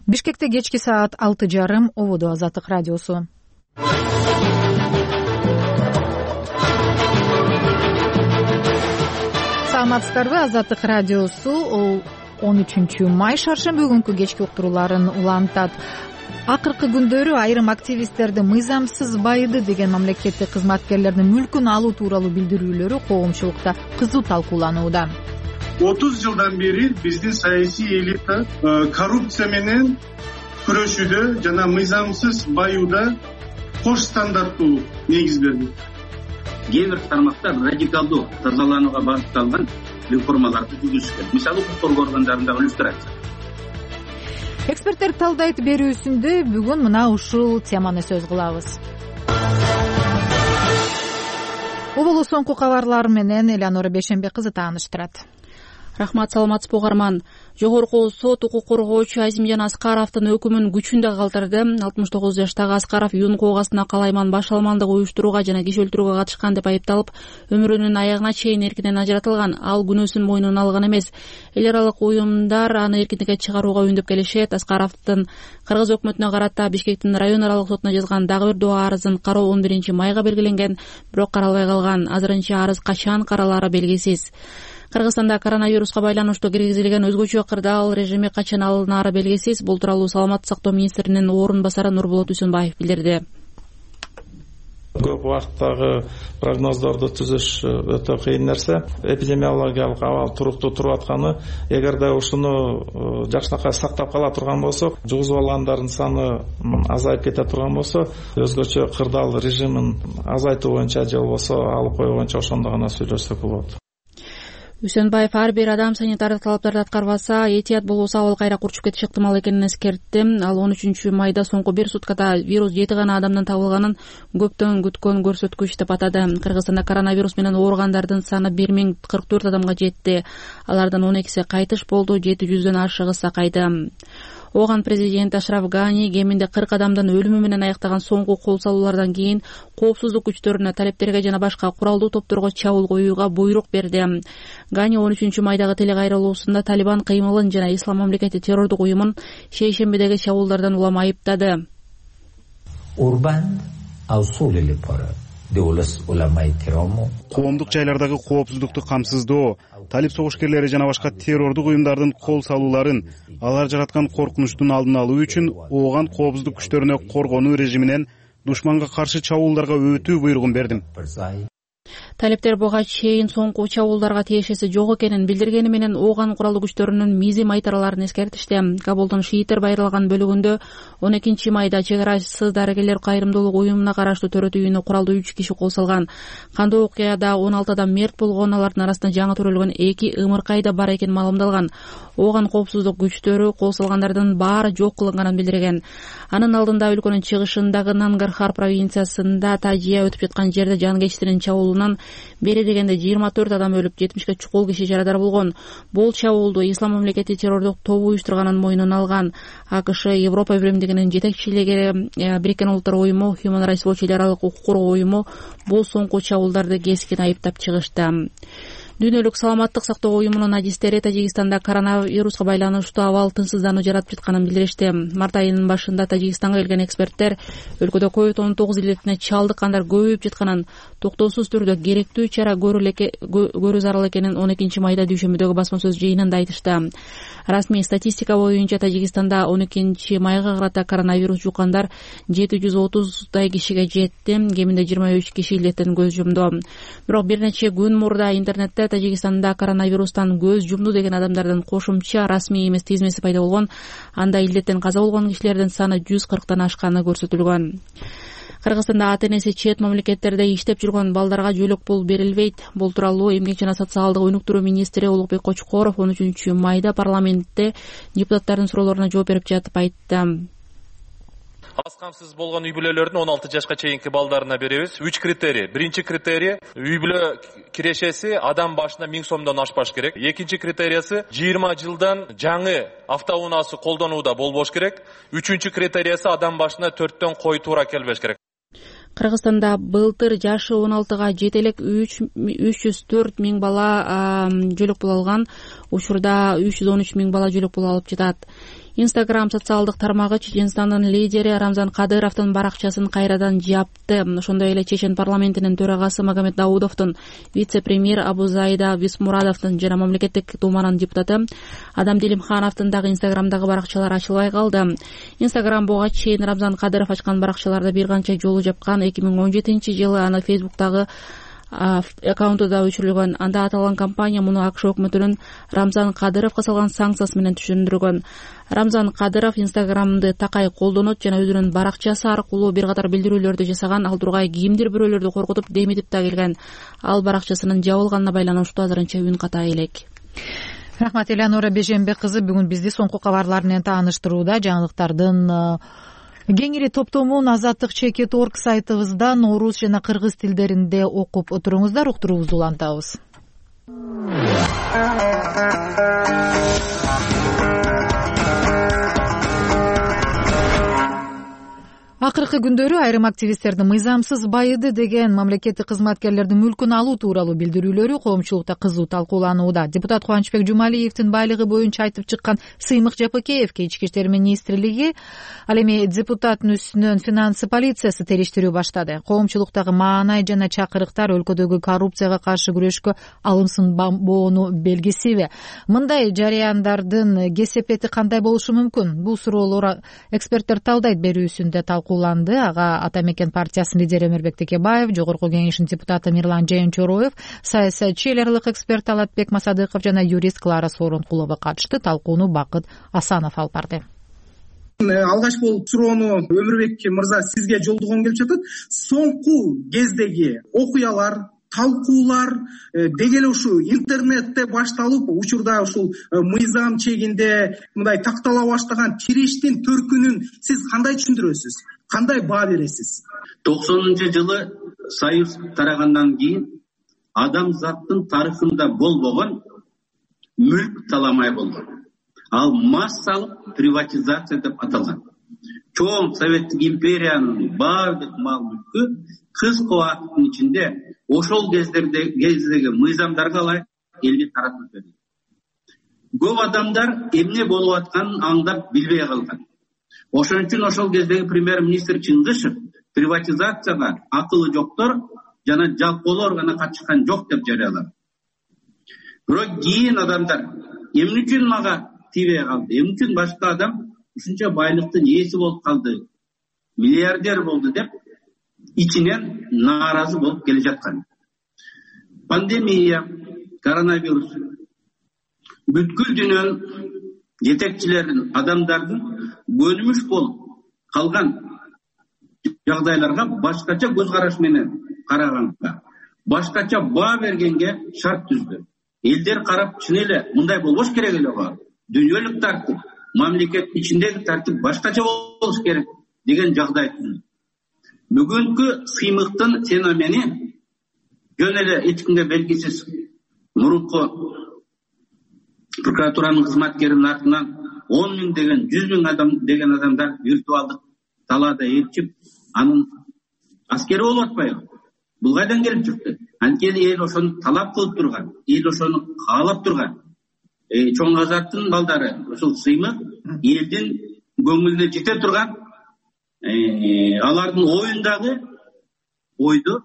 Бишкекте кечки саат 6:30 ободо Азаттык радиосу. Саламатсыздарбы? Азаттык радиосу 13-май шаршемби күнкү кечки уктурууларын улантат. Акыркы күндөрү айрым активисттерди мыйзамсыз байыды деген мамлекеттик кызматкерлердин мүлкүн алуу тууралуу билдирүүлөрү коомчулукта кызуу талкууланууда. 30 жылдан бери биздин саясий элита коррупция менен күрөшүүдө жана мыйзамсыз баюуда кош стандарттуу негиз берди. Кээ бир тармактар радикалдуу тазаланууга багытталган реформаларды жүргүзүшкөн. Мисалы, укук коргоо органдарындагы иллюстрация. Эксперттер талдайт берүүсүндө бүгүн мына ушул теманы сөз кылабыз. Убулу соңку кабарлар менен Элеонора Бейшенбек кызы тааныштырат. Рахмат, саламатсызбы угарман. Жогорку сот укук коргоочу Азимжан Аскаровдун өкүмүн күчүндө калтырды. 69 жаштагы Аскаров юун коогасына калайман баш алмандык уюштурууга жана киши өлтүрүүгө катышкан деп айыпталып, өмүрүнүн аягына чейин эркинен ажыратылган. Ал күнөөсүн мойнуна алган эмес. Эл аралык уюмдар аны эркиндикке чыгарууга үндөп келишет. Аскаровдун Кыргыз өкмөтүнө карата Бишкектин район аралык сотуна жазган дагы бир доо арызын кароо 11-майга белгиленген, бирок каралбай калган. Азырынча арыз качан каралаары белгисиз. Кыргызстанда коронавируска байланыштуу киргизилген өзгөчө кырдаал режими качан алынаары белгисиз. Бул тууралуу Саламаттык сактоо министринин орун басары Нурболот Үсөнбаев билдирди. Көп убакыттагы прогноздорду түзүш өтө кыйын нерсе. Эпидемиологиялык абал туруктуу туруп атканы, эгерде ушуну жакшынакай сактап кала турган болсок, жугузуп алгандардын саны азайып кете турган болсо, өзгөчө кырдаал режимин азайтуу боюнча же болбосо алып коюу боюнча ошондо гана сүйлөшсөк болот. Үсөнбаев ар бир адам санитардык талаптарды аткарбаса, этият болбосо абал кайра курчуп кетиши ыктымал экенин эскертти. Ал 13-майда соңку бир суткада вирус 7 гана адамдан табылганын көптөн күткөн көрсөткүч деп атады. Кыргызстанда коронавирус менен ооругандардын саны 1044 адамга жетти. Алардын 12си кайтыш болду, 700дөн ашыгы сакайды. Оған президент Ашраф Гани кеминде 40 адамдын өлүмү менен аяктаган соңку кол салуулардан кийин коопсуздук күчтөрүнө, талептерге жана башка куралдуу топторго чабуул коюуга буйрук берди. Гани 13-майдагы телекайрылуусунда Талибан кыймылын жана Ислам мамлекети террордук уюмун шейшембидеги чабуулдардан улам айыптады. Коомдук жайлардагы коопсуздукту камсыздоо, талип согушкерлери жана башка террордук уюмдардын кол салууларын, алар жараткан коркунучтун алдын алуу үчүн ооган коопсуздук күчтөрүнө коргонуу режиминен душманга каршы чабуулдарга өтүү буйругун бердим. Талептер буга чейин соңку чабуулдарга тиешеси жок экенин билдиргени менен ооган куралдуу күчтөрүнүн мизи майтараларын эскертишти. Кабулдун шииттер байыралган бөлүгүндө 12-майда чек арасыз дарыгерлер кайрымдуулук уюмуна караштуу төрөт үйүнө куралдуу 3 киши кол салган. Кандуу окуяда 16 адам мерт болгон, алардын арасында жаңы төрөлгөн 2 ымыркай да бар экени маалымдалган. Ооган коопсуздук күчтөрү кол салгандардын баары жок кылынганын билдирген. Анын алдында өлкөнүн чыгышындагы Нангархар провинциясында тажия өтүп жаткан жерде жангечтинин чабуулунан бери дегенде 24 адам өлүп, 70ке чукул киши жарадар болгон. Бул чабуулду Ислам мамлекети террордук тобу уюштурганын мойнуна алган. АКШ, Европа биримдигинин жетекчилиги, Бириккен Улуттар уюму, Human Rights Watch эл аралык укук коргоо уюму бул соңку чабуулдарды кескин айыптап чыгышты. Дүйнөлүк саламаттык сактоо уюмунун адистери Тажикстанда коронавируска байланыштуу абал тынчсыздануу жаратып жатканын билдиришти. Март айынын башында Тажикстанга келген эксперттер өлкөдө COVID-19 илетине чалдыккандар көбөйүп жатканын, токтоосуз түрдө керектүү чара көрүү зарыл экенин 12-майда дүйшөмбүдөгү басма сөз жыйынында айтышты. Расмий статистика боюнча Тажикстанда 12-майга карата коронавирус жуккандар 730 кишиге жетти, кеминде 23 киши илеттен көз жумду. Бирок бир нече күн мурда интернетте Тажикстанда коронавирустан көз жумду деген адамдардын кошумча расмий эмес тизмеси пайда болгон. Анда илдеттен каза болгон кишилердин саны 140тан ашканы көрсөтүлгөн. Кыргызстанда ата-энеси чет мамлекеттерде иштеп жүргөн балдарга жөлөк пул берилбейт. Бул тууралуу Эмгек жана социалдык өнүктүрүү министри Улукбек Кочкоров 13-майда парламентте депутаттардын суроолоруна жооп берип жатып айтты. Аз камсыз болгон үй бүлөлөрдүн 16 жашка чейинки балдарына беребиз. 3 критерий. Биринчи критерий үй бүлө кирешеси адам башына 1000 сомдон ашпаш керек. Экинчи критериясы 20 жылдан жаңы автоунаасы колдонууда болбош керек. Үчүнчү критериясы адам башына 4төн кой туура келбеш керек. Кыргызстанда былтыр жашы 16га жете элек 304 миң бала жөлөк пул алган. Учурда 313 миң бала жөлөк пул алып жатат. Instagram социалдык тармагы Чеченстандын лидери Рамзан Кадыровдун баракчасын кайрадан жапты. Ошондой эле Чечен парламентинин төрагасы Магомед Даудовдун, вице-премьер Абузайда Бисмурадовдун жана мамлекеттик думанын депутаты Адам Делимхановдун дагы Instagramдагы баракчалары ачылбай калды. Instagram буга чейин Рамзан Кадыров ачкан баракчаларды бир канча жолу жапкан. 2017-жылы аны Facebook'тагы аккаунту да өчүрүлгөн. Анда аталган компания муну АКШ өкмөтүнүн Рамзан Кадыровго салган санкциясы менен түшүндүргөн. Рамзан Кадыров Instagram'ды такай колдонот жана өзүнүн баракчасы аркылуу бир катар билдирүүлөрдү жасаган. Ал тургай кимдир бирөөлөрдү коркутуп демитип да келген. Ал баракчасынын жабылганына байланыштуу азырынча үн ката элек. Рахмат, Элеонора Беженбек кызы бүгүн бизди соңку кабарлар менен тааныштырууда. Жаңылыктардын кеңири топтомун Азаттык Чекит.org сайтыбыздан орус жана кыргыз тилдеринде окуп отуруңуздар. Уктуруубузду улантабыз. Акыркы күндөрү айрым активисттердин мыйзамсыз байыды деген мамлекеттик кызматкерлердин мүлкүн алуу тууралуу билдирүүлөрү коомчулукта кызуу талкууланууда. Депутат Кубанычбек Жумалиевдин байлыгы боюнча айтып чыккан Сыймык Жапыкеевге Ички иштер министрлиги, ал эми депутаттын үстүнөн финансы полициясы териштирүү баштады. Коомчулуктагы маанай жана чакырыктар өлкөдөгү коррупцияга каршы күрөшкө алымсынбоону белгисиби? Мындай жарыяндардын кесепети кандай болушу мүмкүн? Бул суроолор эксперттер талдайт берүүсүндө талкууланды. Ага Атамекен партиясынын лидери Эмирбек Текебаев, Жогорку Кеңештин депутаты Мирлан Жээнчороев, саясатчы эл аралык эксперт Алатбек Масадыков жана юрист Клара Сооронкулова катышты. Талкууну Бакыт Асанов алып барды. Алгач болуп суроону Өмүрбек мырза сизге жолдогон келип жатат. Соңку кездеги окуялар, талкуулар деги эле ушу интернетте башталып, учурда ушул мыйзам чегинде мындай тактала баштаган кириштин төркүнүн сиз кандай түшүндүрөсүз? Кандай баа бересиз? 90-жылы Союз тарагандан кийин адамзаттын тарыхында болбогон мүлк таламай болгон. Ал массалык приватизация деп аталган. Чоң Советтик империянын баардык мал мүлкү кыска убакыттын ичинде ошол кездеги мыйзамдарга ылайык элге таратылып берилди. Көп адамдар эмне болуп атканын аңдап билбей калган. Ошон үчүн ошол кездеги премьер-министр Чыңгышев приватизацияга акылы жоктор жана жалпоолор гана катышкан жок деп жарыялады. Бирок кийин адамдар эмне үчүн мага тийбей калды, эмне үчүн башка адам ушунча байлыктын ээси болуп калды, миллиардер болду деп ичинен нааразы болуп келе жаткан. Пандемия, коронавирус бүткүл дүйнөнүн жетекчилерин, адамдардын көнүмүш болуп калган жагдайларга башкача көз караш менен караганга, башкача баа бергенге шарт түздү. Элдер карап, чын эле мындай болбош керек эле го. Дүйнөлүк тартип, мамлекет ичиндеги тартип башкача болуш керек деген жагдай түздү. Бүгүнкү сыймыктын феномени жөн эле эч кимге белгисиз мурунку прокуратуранын кызматкеринин артынан 10 миң деген 100 миң адам деген адамдар виртуалдык талаада ээрчип, анын аскери болуп атпайбы? Бул кайдан келип чыкты? Анткени эл ошону талап кылып турган, эл ошону каалап турган. Чоң Азаттын балдары ушул сыймык элдин көңүлүнө жете турган, алардын оюндагы ойду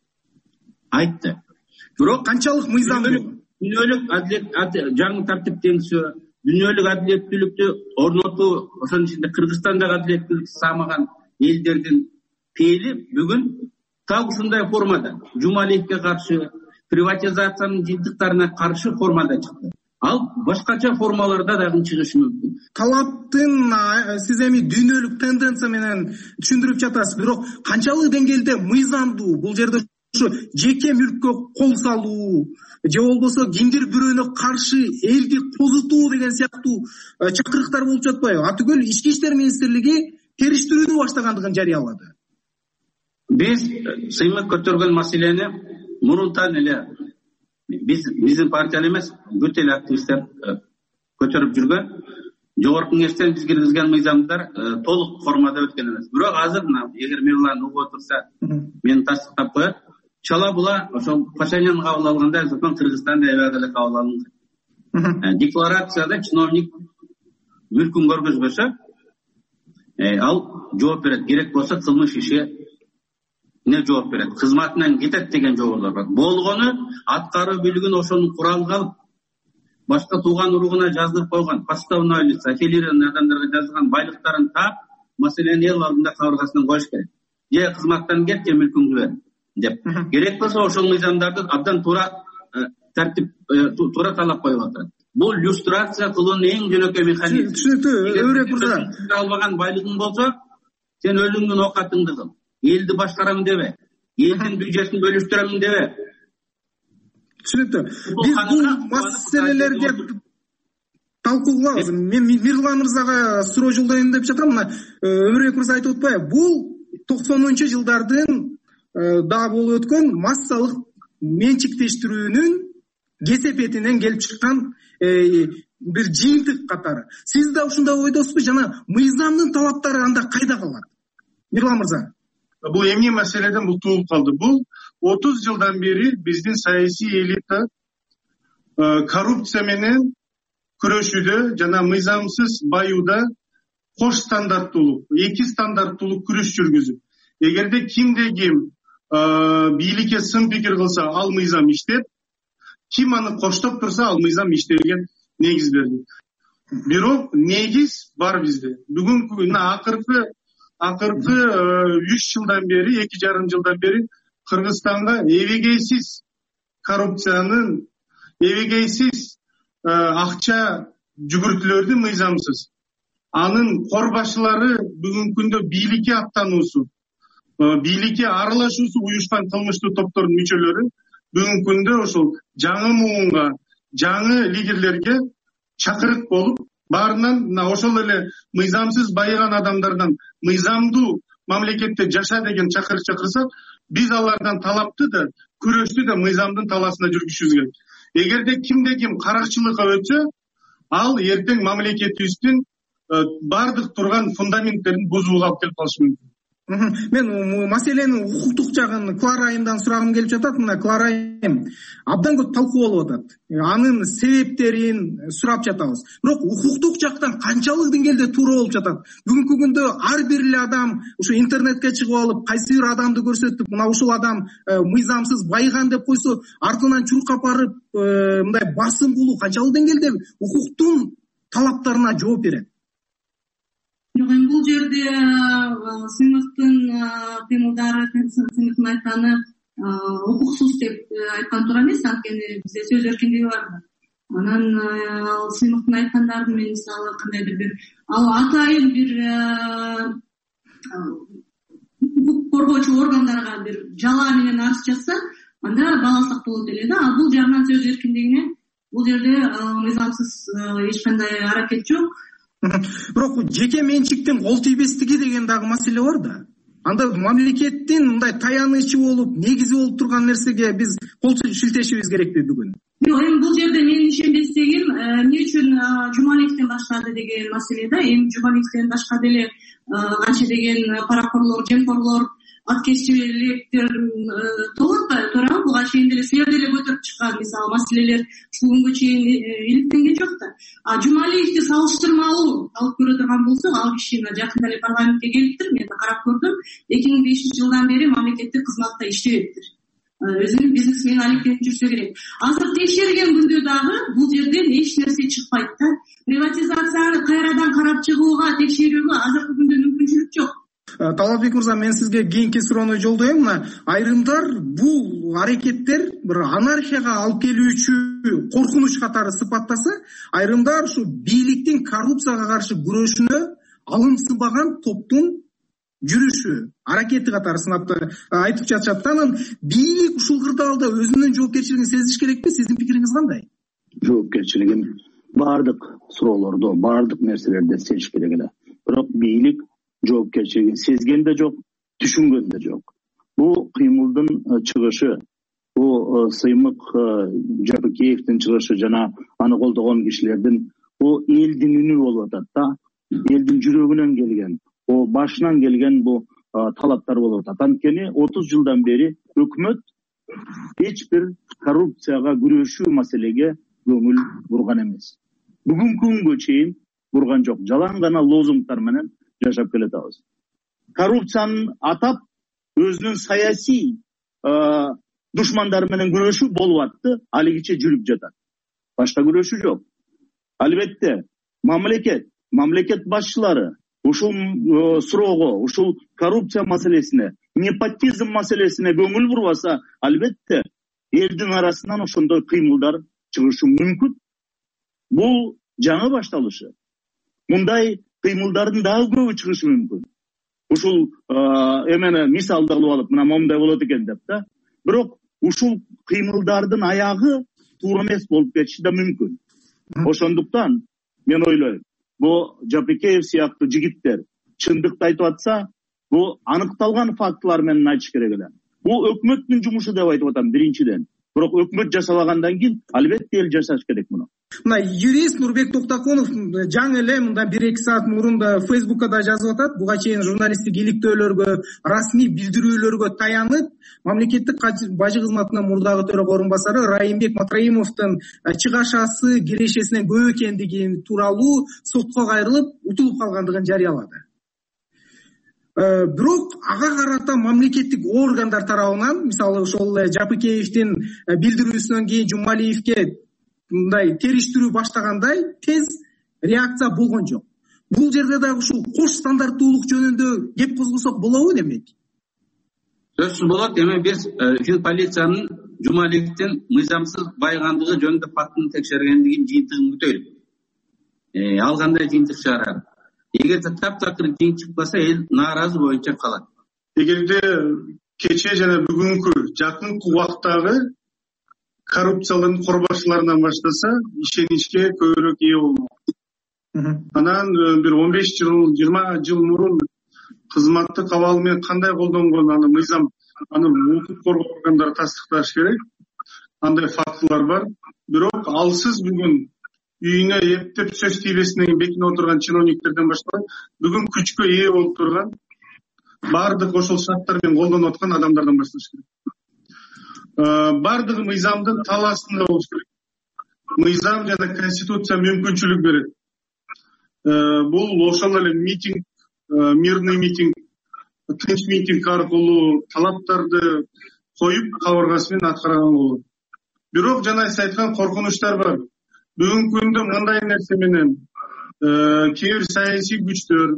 айтты. Бирок канчалык мыйзамдуу дүйнөлүк адилет, жаңы тартиптенүүсү, дүйнөлүк адилеттүүлүктү орнотуу, ошонун ичинде Кыргызстандагы адилеттүүлүктү саамаган элдердин пейили бүгүн так ушундай формада, Жумалиевге каршы, приватизациянын жыйынтыктарына каршы формада чыкты. Ал башкача формаларда дагы чыгышы мүмкүн. Талаптын сиз эми дүйнөлүк тенденция менен түшүндүрүп жатасыз, бирок канчалык деңгээлде мыйзамдуу? Бул жерде ушу жеке мүлккө кол салуу же болбосо кимдир бирөөнө каршы элди козутуу деген сыяктуу чакырыктар болуп жатпайбы? Атүгүл Ички иштер министрлиги териштирүүнү баштагандыгын жарыялады. Биз сыймык көтөргөн маселени мурунтан эле биздин партия эмес, бүт эле активисттер көтөрүп жүргөн. Жогорку Кеңештен биз киргизген мыйзамдар толук формада өткөн эмес. Бирок азыр эгер Мирлан угуп отурса, мени тастыктап коет. Чала була ошол Пашинян кабыл алганда, Кыргызстанда эле кабыл алынган. Декларацияда чиновник мүлкүн көргөзбөсө ал жооп берет, керек болсо кылмыш ишине жооп берет, кызматынан кетет деген жоболор бар. Болгону аткаруу бийлигин ошонун куралга алып башка тууган уругуна жаздырып койгон подставное лицо, аффилированный адамдарга жазылган байлыктарын таап, маселени эл алдында кабыргасынан коюш керек. Же кызматтан кет, же мүлкүңдү бер деп. Керек болсо ошол мыйзамдарды абдан туура тартип туура талап коюп атат. Бул люстрация кылуунун эң жөнөкөй механизми. Түшүнүктүү, Өмүрбек мырза. Албаган байлыгың болсо, сен өзүңдүн оокатыңды кыл. Элди башкарам дебе, элдин бюджетин бөлүштүрөм дебе. Түшүнүктүү. Биз бул маселелерге талкуулабыз. Мен Мирлан мырзага суроо жолдоюн деп жатам. Мына Өмүрбек мырза айтып атпайбы? Бул 90-жылдардын да болуп өткөн массалык менчиктештирүүнүн кесепетинен келип чыккан бир жыйынтык катары. Сиз да ушундай ойдосузбу? Жана мыйзамдын талаптары анда кайда калат? Мирлан мырза. Бул эмне маселеден бул туулуп калды? Бул 30 жылдан бери биздин саясий элита коррупция менен күрөшүүдө жана мыйзамсыз баюуда кош стандарттуулук, эки стандарттуулук күрөш жүргүзүп, эгерде кимде ким бийликке сын пикир кылса, ал мыйзам иштеп, ким аны коштоп турса, ал мыйзам иштеген негиз берди. Бирок негиз бар бизде. Бүгүнкү акыркы 3 жылдан бери, 2,5 жылдан бери Кыргызстанга эбегейсиз коррупциянын, эбегейсиз акча жүгүртүүлөрдү мыйзамсыз, анын корбашылары бүгүнкү күндө бийликке аттануусу, бийликке аралашуусу уюшкан кылмыштуу топтордун мүчөлөрү бүгүнкү күндө ошол жаңы муунга, жаңы лидерлерге чакырык болуп, баарынан ошол эле мыйзамсыз байыган адамдардан мыйзамдуу мамлекетте жаша деген чакырык чакырсак, биз алардан талапты да, күрөштү да мыйзамдын таласына жүргүзүшүбүз керек. Эгерде кимде ким каракчылыкка өтсө, ал эртең мамлекетибиздин бардык турган фундаменттерин бузууга алып келип калышы мүмкүн. Мен маселенин укуктук жагын Клара айымдан сурагым келип жатат. Мына Клара айым абдан көп талкуу болуп атат. Анын себептерин сурап жатабыз. Бирок укуктук жактан канчалык деңгээлде туура болуп жатат? Бүгүнкү күндө ар бир эле адам ушу интернетке чыгып алып, кайсы бир адамды көрсөтүп, мына ушул адам мыйзамсыз байыган деп койсо, артынан чуркап барып, мындай басым кылуу канчалык деңгээлде укуктун талаптарына жооп берет? Жок, эми бул жерде сыймыктын кыймылдары, сыймыктын айтканы укуксуз деп айткан туура эмес, анткени бизде сөз эркиндиги бар. Анан сыймыктын айткандарын мен мисалы кандайдыр бир атайын бир укук коргоочу органдарга бир жалаа менен арыз жазса, анда бааласак болот эле да. Ал бул жагынан сөз эркиндигине бул жерде мыйзамсыз эч кандай аракет жок. Бирок жеке менчиктин кол тийбестиги деген дагы маселе бар да. Анда мамлекеттин мындай таянычы болуп, негизи болуп турган нерсеге биз кол шилтешибиз керекпи бүгүн? Жок, эми бул жерде менин ишенбестигим эмне үчүн Жумалиевден баштады деген маселе да. Эми Жумалиевден башка деле канча деген паракорлор, жемкорлор, аткезчиликтер толот туурабы? Буга чейин деле силер деле көтөрүп чыккан мисалы маселелер бүгүнгө чейин иликтенген жок да. Жумалиевди салыштырмалуу алып көрө турган болсок, ал киши жакында эле парламентке келиптир, мен карап көрдүм. 2005-жылдан бери мамлекеттик кызматта иштебептир. Өзүнүн бизнесмен алектенип жүрсө керек. Азыр текшерген күндө дагы бул жерден эч нерсе чыкпайт да. Приватизацияны кайрадан карап чыгууга, текшерүүгө азыркы күндө мүмкүнчүлүк жок. Талапбек мырза, мен сизге кийинки суроону жолдоем. Айрымдар бул аракеттер бир анархияга алып келүүчү коркунуч катары сыпаттаса, айрымдар ушу бийликтин коррупцияга каршы күрөшүнө алымсынбаган топтун жүрүшү, аракети катары сынап айтып жатышат. Анан бийлик ушул кырдаалда өзүнүн жоопкерчилигин сезиш керекпи? Сиздин пикириңиз кандай? Жоопкерчилигин бардык суроолордо, бардык нерселерде сезиш керек эле. Бирок бийлик жоопкерчилигин сезген да жок, түшүнгөн да жок. Бул кыймылдын чыгышы, бул Сыймык Жапыкеевдин чыгышы жана аны колдогон кишилердин бул элдин үнү болуп атат да. Элдин жүрөгүнөн келген, башынан келген бул талаптар болуп атат. Анткени 30 жылдан бери өкмөт эч бир коррупцияга күрөшүү маселеге көңүл бурган эмес. Бүгүнкү күнгө чейин бурган жок. Жалаң гана лозунгдар менен жашап келатабыз. Коррупцияны атап өзүнүн саясий душмандары менен күрөшүү болуп атты, алигиче жүрүп жатат. Башка күрөшүү жок. Албетте, мамлекет башчылары ушул суроого, ушул коррупция маселесине, непотизм маселесине көңүл бурбаса, албетте элдин арасынан ошондой кыймылдар чыгышы мүмкүн. Бул жаңы башталышы. Мындай кыймылдардын дагы көбү чыгышы мүмкүн. Ушул эмени мисалдалып алып, мына момундай болот экен деп да. Бирок ушул кыймылдардын аягы туура эмес болуп кетиши да мүмкүн. Ошондуктан мен ойлойм, бул Жапекеев сыяктуу жигиттер чындыкты айтып атса, бул аныкталган фактылар менен айтыш керек эле. Бул өкмөттүн жумушу деп айтып атам биринчиден. Бирок өкмөт жасалагандан кийин албетте эл жасаш керек муну. Мына юрист Нурбек Токтакунов жаңы эле мындан 1-2 саат мурун Фейсбукка да жазып атат. Буга чейин журналисттик иликтөөлөргө, расмий билдирүүлөргө таянып, мамлекеттик бажы кызматынын мурдагы төрага орун басары Райымбек Матраимовдун чыгашасы, кирешесинен көп экендиги тууралуу сотко кайрылып, утулуп калгандыгын жарыялады. Бирок ага карата мамлекеттик органдар тарабынан, мисалы ошол Жапекеевдин билдирүүсүнөн кийин Жумалиевге мындай териштирүү баштагандай тез реакция болгон жок. Бул жерде дагы ушул кош стандарттуулук жөнүндө кеп козгосок болобу демек? Сөзсүз болот. Эми биз полициянын Жумалиевдин мыйзамсыз байгандыгы жөнүндө фактын текшергендигин жыйынтыгын күтөлүп. Ал кандай жыйынтык чыгарат? Эгерде таптакыр жыйынтык чыкпаса, эл нааразы боюнча калат. Эгерде кече жана бүгүнкү жакынкы убактагы коррупциялардын корбашчыларынан баштаса, ишеничке көбүрөөк ээ болмок. Анан бир 15 жыл, 20 жыл мурун кызматтык абалы менен кандай колдонгон аны мыйзам, аны укук коргоо органдары тастыкташ керек. Андай фактылар бар. Бирок алсыз бүгүн үйүнө эптеп сөз тийбесинен бекине отурган чиновниктерден башталып, бүгүн күчкө ээ болуп турган бардык ошол шарттар менен колдонуп аткан адамдардан башташ керек. Бардыгы мыйзамдын талаасында болуш керек. Мыйзам жана конституция мүмкүнчүлүк берет. Бул ошол эле митинг, мирный митинг, тынч митинг аркылуу талаптарды коюп, кабыргасы менен аткарган болот. Бирок жана сиз айткан коркунучтар бар. Бүгүнкү күндө мындай нерсе менен кээ бир саясий күчтөр,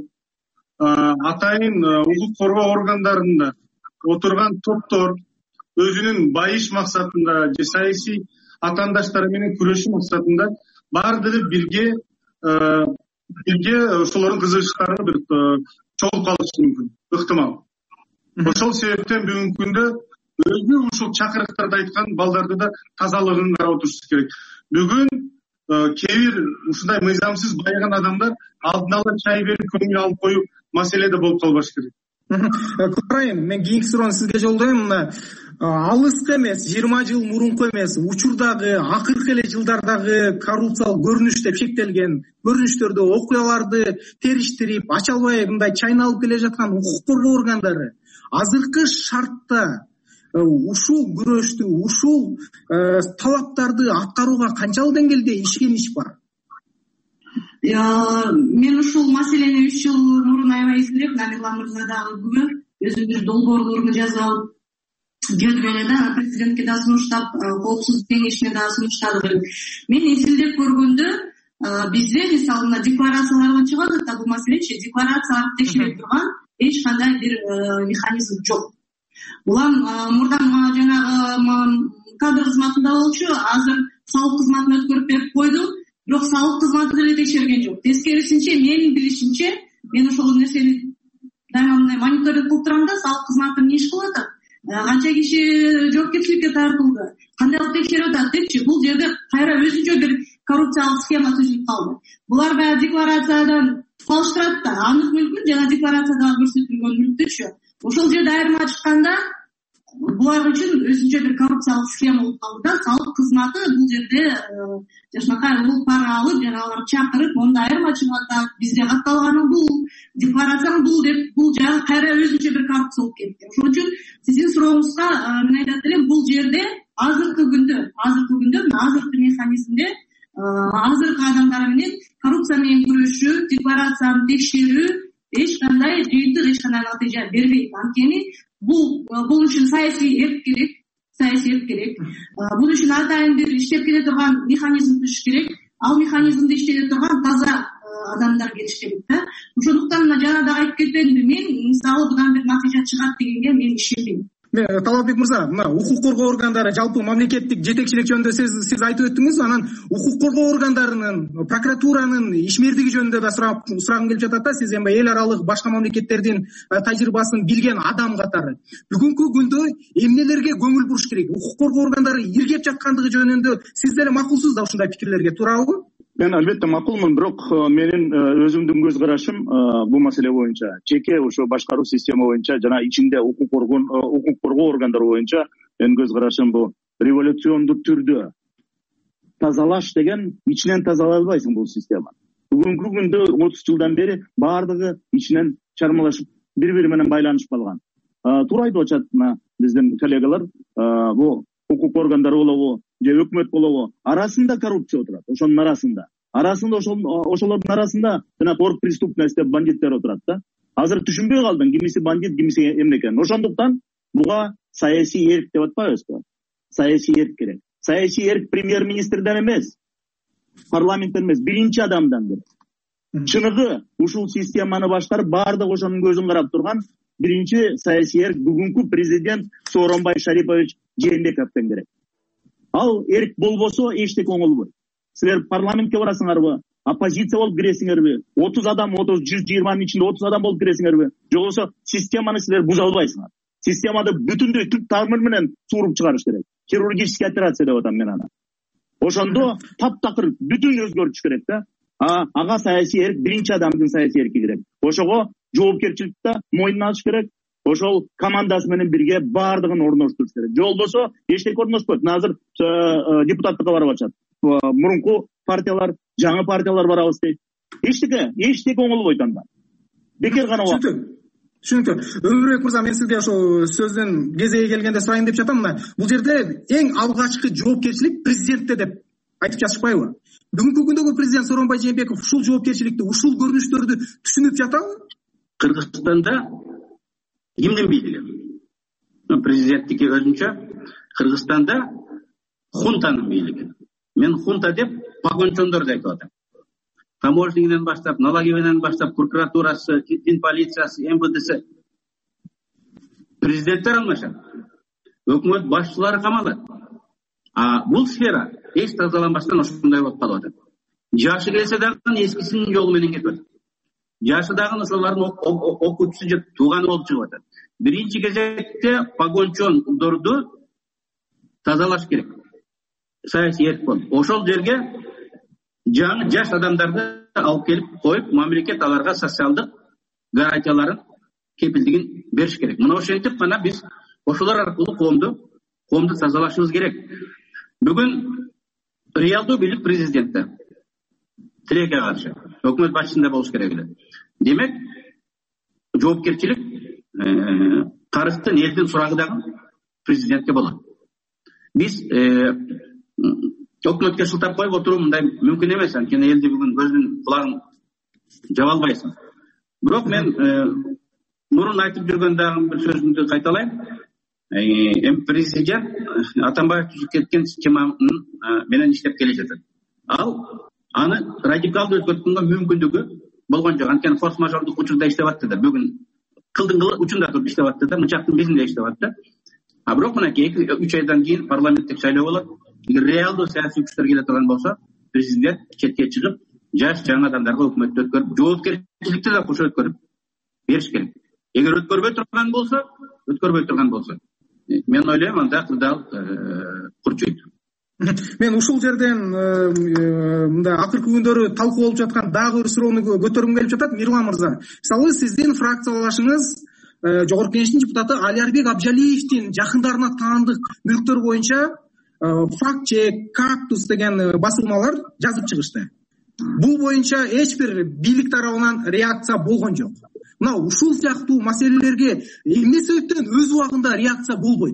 атайын укук коргоо органдарында отурган топтор өзүнүн байыш максатында же саясий атаандаштары менен күрөшүү максатында бардыгы бирге ошолордун кызыгычтары бир чогулуп калышы мүмкүн, ыктымал. Ошол себептен бүгүнкү күндө өзү ушул чакырыктарды айткан балдарды да тазалыгын карап отуруш керек. Бүгүн кээ бир ушундай мыйзамсыз байган адамдар алдын ала чай берип көңүл алып коюп маселеде болуп калбаш керек. Курайым, мен кийинки суроону сизге жолдойм. Мына алыскы эмес, 20 жыл мурунку эмес, учурдагы, акыркы эле жылдардагы коррупциялык көрүнүш деп шектелген көрүнүштөрдө окуяларды териштирип, ача албай мындай чайналып келе жаткан укук коргоо органдары азыркы шартта ушул күрөштү, ушул талаптарды аткарууга канчалык деңгээлде ишенич бар? Мен ушул маселени 3 жыл мурун аябай изилдеп, Намирлан мырза дагы бүгүн өзү бир долбоорлорун жазып алып, жөнүндө да президентке да сунуштап, коопсуздук кеңешине да сунуштадык. Мен изилдеп көргөндө бизде мисалы мына декларацияларга чыгат да бул маселечи, декларацияларды текшере турган эч кандай бир механизм жок. Булам мурдан жанагы кадр кызматында болчу, азыр салык кызматын өткөрүп берип койду, бирок салык кызматы деле текшерген жок. Тескерисинче, менин билишимче, мен ошол нерсени дайыма мындай мониторинг кылып турам да, салык кызматы эмне иш кылып атат, канча киши жоопкерчиликке тартылды, кандай кылып текшерип атат депчи, бул жерде кайра өзүнчө бир коррупциялык схема түзүлүп калды. Булар баягы декларациядан салыштырат да, анык мүлкүн жана декларацияда көрсөтүлгөн мүлктүчү. Ошол жерде айырма ачышканда булар үчүн өзүнчө бир коррупциялык схема болуп калды да, салык кызматы бул жерде жашнакай улуп пара алып, жана аларды чакырып, монда айырма чыгып атат, бизде катталганы бул, декларацияң бул деп, бул жагы кайра өзүнчө бир коррупция болуп кетти. Ошон үчүн сиздин сурооңузга мен айтат элем, бул жерде азыркы күндө, азыркы механизмде азыркы адамдар менен коррупция менен күрөшүү, декларацияны текшерүү эч кандай жыйынтык, эч кандай натыйжа бербейт. Анткени бул үчүн саясий эрк керек. Бул үчүн атайын бир иштеп келе турган механизм түзүш керек. Ал механизмди иштете турган таза адамдар келиш керек да. Ошондуктан жана да айтып кетпедимби, мен мисалы мындан бир натыйжа чыгат дегенге мен ишенбейм. Талапбек мырза, мына укук коргоо органдары жалпы мамлекеттик жетекчилик жөнүндө сиз айтып өттүңүз. Анан укук коргоо органдарынын, прокуратуранын ишмердиги жөнүндө да сурагым келип жатат да. Сиз эми эл аралык башка мамлекеттердин тажрыйбасын билген адам катары бүгүнкү күндө эмнелерге көңүл буруш керек? Укук коргоо органдары иргеп жаткандыгы жөнүндө сиз деле макулсуз да ушундай пикирлерге, туурабы? Мен албетте макулмун, бирок менин өзүмдүн көз карашым бул маселе боюнча жеке ошо башкаруу система боюнча жана ичинде укук коргоо органдары боюнча менин көз карашым бул революциондук түрдө тазалаш деген ичинен тазалай албайсың бул системаны. Бүгүнкү күндө 30 жылдан бери баардыгы ичинен чармалашып, бири менен байланышып калган. Туура айтып атышат биздин коллегалар, бул укук органдары болобу же өкмөт болобу, арасында коррупция отурат. Ошонун арасында ошолордун арасында жана оргпреступность деп бандиттер отурат да. Азыр түшүнбөй калдым, кимиси бандит, кимиси эмне экенин. Ошондуктан буга саясий эрк деп атпайбызбы? Саясий эрк керек. Саясий эрк премьер-министрден эмес, парламенттен эмес, биринчи адамдан керек. Чыныгы ушул системаны башкарып, баардык ошонун көзүн карап турган биринчи саясий эрк бүгүнкү президент Сооронбай Шарипович Жээнбековден керек. Ал эрк болбосо эчтеке оңолбойт. Силер парламентке барасыңарбы? Оппозиция болуп киресиңерби? 30 адам, 120-нын ичинде 30 адам болуп киресиңерби? Же болбосо системаны силер буза албайсыңар. Системаны бүтүндөй түп тамыр менен сууруп чыгарыш керек. Хирургический операция деп атам мен аны. Ошондо таптакыр бүтүн өзгөртүш керек да. Ага саясий эрк, биринчи адамдын саясий эрки керек. Ошого жоопкерчиликти мойнуна алыш керек. Ошол командасы менен бирге баардыгын орноштуруш керек. Же болбосо эчтеке орношпойт. Азыр депутаттыкка барып атышат. Мурунку партиялар, жаңы партиялар барабыз дейт. Эчтеке оңолбойт анда. Бекер гана убакыт. Түшүнүктүү. Өмүрбек мырза, мен сизге ошо сөздүн кезеги келгенде сурайын деп жатам. Бул жерде эң алгачкы жоопкерчилик президентте деп айтып жатышпайбы? Бүгүнкү күндөгү президент Сооронбай Жээнбеков ушул жоопкерчиликти, ушул көрүнүштөрдү түшүнүп жатабы? Кыргызстанда кимдин бийлиги? Президенттики өзүнчө, Кыргызстанда хунтанын бийлиги. Мен хунта деп погончондорду айтып атам. Таможнигинен баштап, налоговыйдан баштап, прокуратурасы, дин полициясы, МВДси. Президенттер алмашат. Өкмөт башчылары камалат. Бул сфера эч тазаланбастан ошондой болуп калып атат. Жашы келсе дагы эскисинин жолу менен кетип атат. Жашы дагы ошолордун окуучусу же тууганы болуп чыгып атат. Биринчи кезекте погончондорду тазалаш керек. Саясий эрк болуп. Ошол жерге жаңы жаш адамдарды алып келип коюп, мамлекет аларга социалдык гарантияларын, кепилдигин бериш керек. Мына ошентип гана биз ошолор аркылуу коомду тазалашыбыз керек. Бүгүн реалдуу бийлик президентте, тилекке каршы, өкмөт башчысында болуш керек эле. Демек, жоопкерчилик тарыхтын, элдин сурагы дагы президентке болот. Биз өкмөткө шылтап коюп отуруу мындай мүмкүн эмес, анткени элди бүгүн көзүн кулагын жаба албайсың. Бирок мен мурун айтып жүргөн дагы бир сөзүмдү кайталайм. Президент Атамбаев түзүп кеткен схеманын менен иштеп келе жатат. Ал аны радикалдуу өзгөрткөнгө мүмкүндүгү болгон жок. Анткени форс-мажордук учурда иштеп атты да, бүгүн кылдын кылы учунда туруп иштеп атты да, мынчактын бизинде иштеп атты. Бирок мынакей 2-3 айдан кийин парламенттик шайлоо болот. Эгер реалдуу саясий күчтөр келе турган болсо, президент четке чыгып, жаш жаңы адамдарга өкмөттү өткөрүп, жоопкерчиликти да кошо өткөрүп бериш керек. Эгер өткөрбөй турган болсо, мен ойлойм, анда кырдаал курчуйт. Мен ушул жерден мындай акыркы күндөрү талкуу болуп жаткан дагы бир суроону көтөргүм келип жатат. Мирлан мырза, мисалы сиздин фракциялашыңыз Жогорку Кеңештин депутаты Алиарбек Абжалиевдин жакындарына таандык мүлктөр боюнча факт-чек, кактус деген басылмалар жазып чыгышты. Бул боюнча эч бир бийлик тарабынан реакция болгон жок. Мына ушул сыяктуу маселелерге эмне себептен өз убагында реакция болбойт?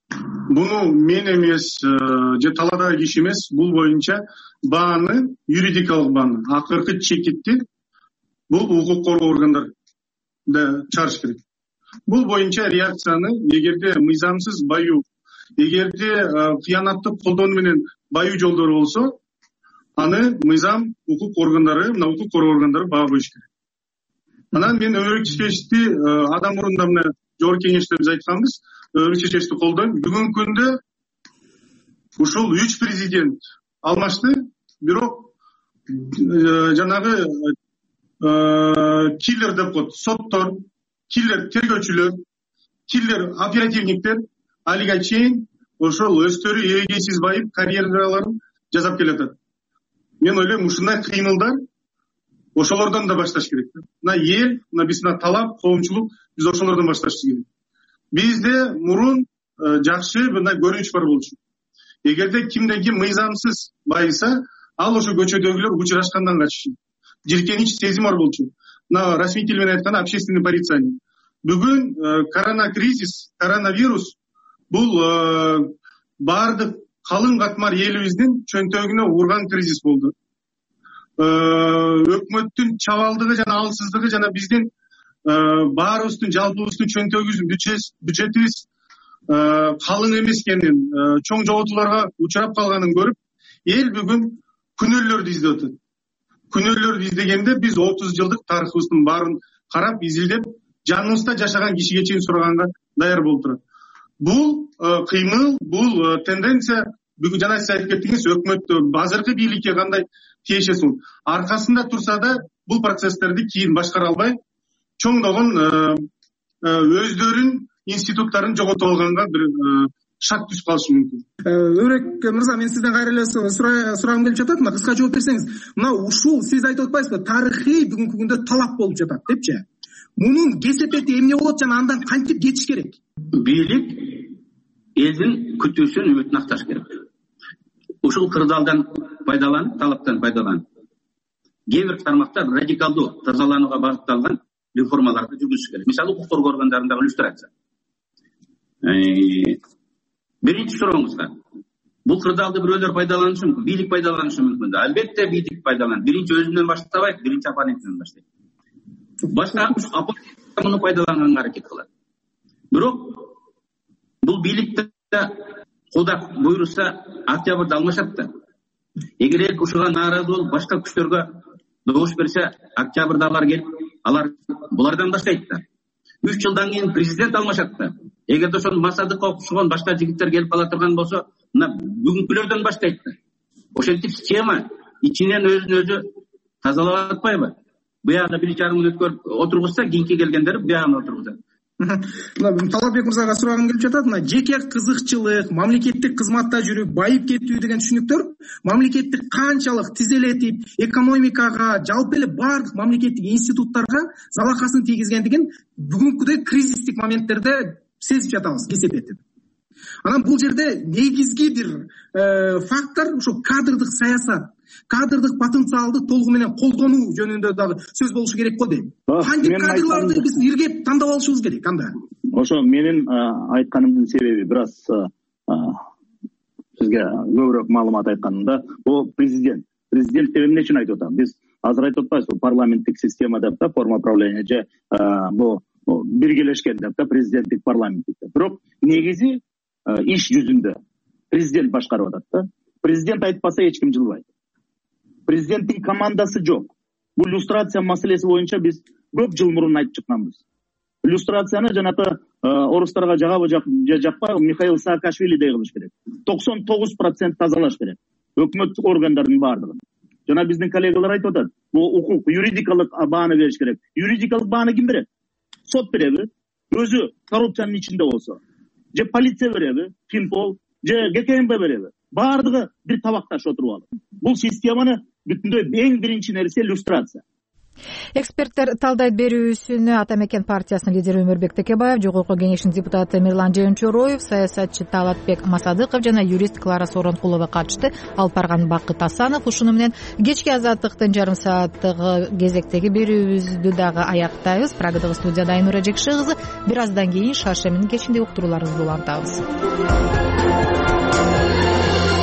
Буну мен эмес же таладагы киши эмес, бул боюнча бааны, юридикалык бааны, акыркы чекитти бул укук коргоо органдар да чыгарыш керек. Бул боюнча реакцияны эгерде мыйзамсыз баю, эгерде кыянаттык колдонуу менен баю жолдору болсо, аны мыйзам укук органдары, мына укук коргоо органдары баа коюш керек. Анан мен өрөк чечешти адам мурунда мына жогорку кеңеште биз айтканбыз, өрөк чечешти колдойм. Бүгүнкү күндө ушул 3 президент алмашты, бирок жанагы киллер деп коет, соттор, киллер тергөөчүлөр, киллер оперативниктер алига чейин ошол өздөрү эгейсиз байып карьераларын жасап келатат. Мен ойлойм, ушундай кыймылдар ошолордон да башташ керек. Мына эл, мына биз талап, коомчулук, биз ошолордон башташыбыз керек. Бизде мурун жакшы мына көрүнүш бар болчу. Эгерде кимден ким мыйзамсыз байыса, ал ошо көчөдөгүлөр учурашкандан качышы. Жиркенич сезим бар болчу. Мына расмий тил менен айтканда общественный порицание. Бүгүн коронакризис, коронавирус бул бардык калың катмар элибиздин чөнтөгүнө урган кризис болду. Өкмөттүн чабалдыгы жана алсыздыгы жана биздин баарыбыздын жалпыбыздын чөнтөгүбүз, бюджетибиз калың эмес экенин, чоң жоготууларга учурап калганын көрүп, эл бүгүн күнөөлөрдү издеп атат. Күнөөлөрдү издегенде биз 30 жылдык тарыхыбыздын баарын карап, изилдеп, жаныбызда жашаган кишиге чейин сураганга даяр болуп турат. Бул кыймыл, бул тенденция бүгүн жана сиз айтып кеттиңиз, өкмөттө азыркы бийликке кандай тиешеси болот. Аркасында турса да бул процесстерди кийин башкара албай, чоңдогон өздөрүнүн институттарын жоготуп алганга бир шак түшүп калышы мүмкүн. Өрөк мырза, мен сизден кайра эле сурагым келип жатат. Мына кыска жооп берсеңиз. Мына ушул сиз айтып атпайсызбы, тарыхый бүгүнкү күндө талап болуп жатат депчи. Мунун кесепети эмне болот жана андан кантип кетиш керек? Бийлик элдин күтүүсүн, үмүтүн акташ керек. Ушул кырдаалдан пайдаланып, талаптан пайдаланып, кээ бир тармактар радикалдуу тазаланууга багытталган реформаларды жүргүзүш керек. Мисалы, укук коргоо органдарындагы иллюстрация. Биринчи сурооңузга, бул кырдаалды бирөөлөр пайдаланышы мүмкүн, бийлик пайдаланышы мүмкүн. Албетте бийлик пайдаланат. Биринчи өзүнөн баштабайт, биринчи оппонентинен баштайт. Башка оппонент муну пайдаланганга аракет кылат. Бирок бул бийликте кодак буйруса октябрда алмашат да. Эгер эл ушуга нааразы болуп башка күчтөргө добуш берсе, октябрда алар келип, алар булардан баштайт да. 3 жылдан кийин президент алмашат да. Эгерде ошону масадыкка окушкан башка жигиттер келип кала турган болсо, мына бүгүнкүлөрдөн баштайт да. Ошентип система ичинен өзүн өзү тазалап атпайбы? Буягы 1,5 мүнөт өткөрүп отургузса, кийинки келгендер буягына отургузат. Талапбек мырзага сурагым келип жатат. Мына жеке кызыкчылык, мамлекеттик кызматта жүрүп байып кеттүү деген түшүнүктөр мамлекетти канчалык тизелетип, экономикага, жалпы эле бардык мамлекеттик институттарга залакасын тийгизгендигин бүгүнкүдөй кризистик моменттерде сезип жатабыз, кесепетип. Анан бул жерде негизги бир фактор ошо кадрдык саясат, кадрдык потенциалды толугу менен колдонуу жөнүндө дагы сөз болушу керек го дейм. Кантип кадрларды биз иргеп тандап алышыбыз керек анда? Ошо менин айтканымдын себеби бир аз сизге көбүрөөк маалымат айтканымда, бул президент деп эмне үчүн айтып атам? Биз азыр айтып атпайбызбы, парламенттик система деп да, форма правления же бул биргелешкен деп да, президенттик парламенттик деп. Бирок негизи иш жүзүндө президент башкарып атат да. Президент айтпаса эч ким жылбайт. Президенттин командасы жок. Бул иллюстрация маселеси боюнча биз көп жыл мурун айтып чыкканбыз. Иллюстрацияны жанагы орустарга жагабы жакпайбы, Михаил Саакашвилидей кылыш керек. 99% тазалаш керек. Өкмөт органдардын баардыгын. Жана биздин коллегалар айтып атат, бул укук, юридикалык бааны бериш керек. Юридикалык бааны ким берет? Сот береби? Өзү коррупциянын ичинде болсо. Же полиция береби? Финпол, же ГКМБ береби? Баардыгы бир табакташ отуруп алып. Бул системаны бүтүндөй эң биринчи нерсе иллюстрация. Эксперттер талдайт берүүсүнө Ата Мекен партиясынын лидери Өмөрбек Текебаев, Жогорку Кеңештин депутаты Мирлан Жеунчороев, саясатчы Талатбек Масадыков жана юрист Клара Сооронкулова катышты. Алып барган Бакыт Асанов. Ушуну менен кечки Азаттыктын жарым сааттыгы кезектеги берүүбүздү дагы аяктайбыз. Прагадагы студияда Айнура Жекши кызы. Бир аздан кийин Шаршембинин кечинде уктурууларыбызды улантабыз.